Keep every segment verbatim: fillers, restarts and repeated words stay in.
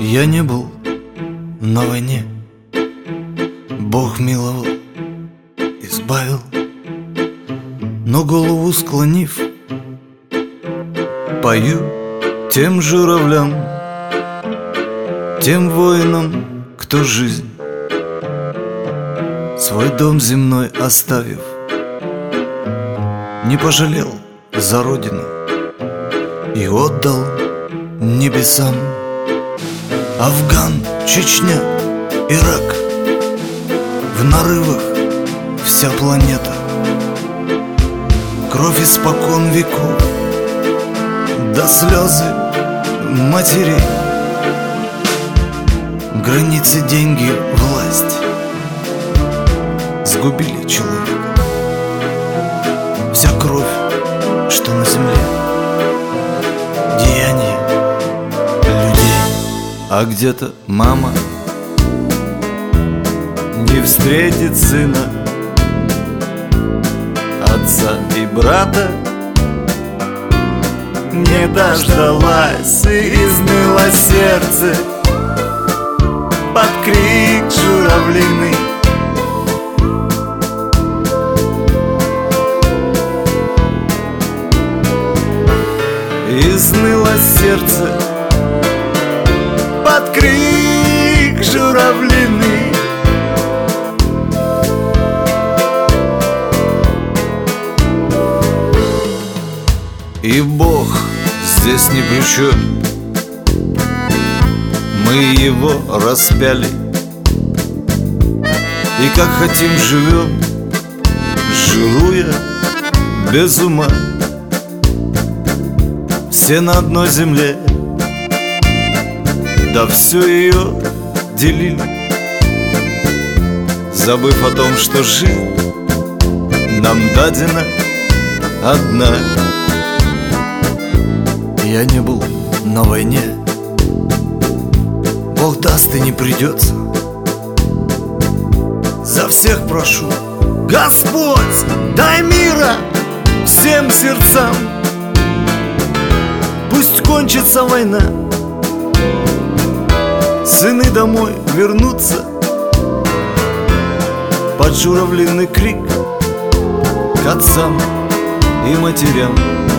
Я не был на войне, Бог миловал, избавил, но голову склонив, пою тем журавлям, тем воинам, кто жизнь свой дом земной оставив, не пожалел за родину и отдал небесам. Афган, Чечня, Ирак, в нарывах вся планета, кровь испокон веков, до слезы матерей, границы, деньги, власть сгубили человека. Вся кровь, что на земле, деяния людей. А где-то мама не встретит сына, отца и брата не дождалась, и изныло сердце под крик журавлиный. Изныло сердце под крик журавлиный. И Бог здесь ни при чем, мы его распяли, и как хотим живем, жируя без ума. Все на одной земле, да всю ее делили, забыв о том, что жизнь нам дадена одна. Я не был на войне, Бог даст и не придется. За всех прошу, Господь, дай мира всем сердцам. Пусть кончится война, сыны домой вернутся под журавлиный крик к отцам и матерям.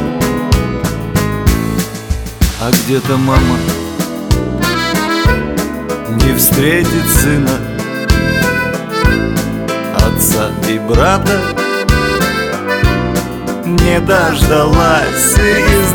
А где-то мама не встретит сына, отца и брата не дождалась, и